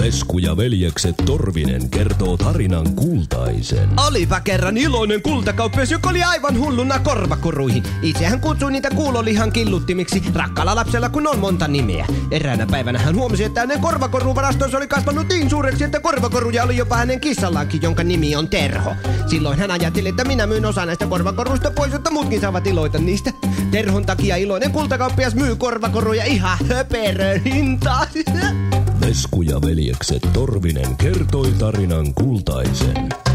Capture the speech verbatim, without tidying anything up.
Vesku ja veljekset Torvinen kertoo tarinan Kultaisen. Olipa kerran iloinen kultakauppias, joka oli aivan hulluna korvakoruihin. Itsehän kutsui niitä kuulolihan killuttimiksi, rakkaalla lapsella kun on monta nimeä. Eräänä päivänä hän huomasi, että hänen korvakoruvarastonsa oli kasvanut niin suureksi, että korvakoruja oli jopa hänen kissallaankin, jonka nimi on Terho. Silloin hän ajatteli, että minä myyn osa näistä korvakoruista pois, jotta muutkin saavat iloita niistä. Terhon takia iloinen kultakauppias myy korvakoruja ihan höperön hintaan. Vesku ja veljekset Torvinen kertoi tarinan Kultaisen.